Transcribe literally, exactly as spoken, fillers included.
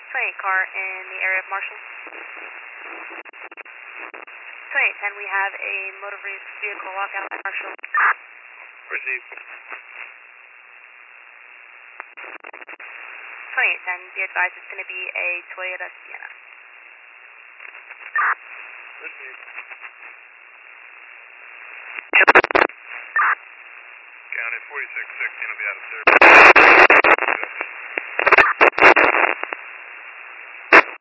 twenty-eight car in the area of Marshall. twenty-eight ten, we have a motor vehicle walkout at Marshall. Receive. twenty-eight ten, be advised it's going to be a Toyota Sienna. Receive.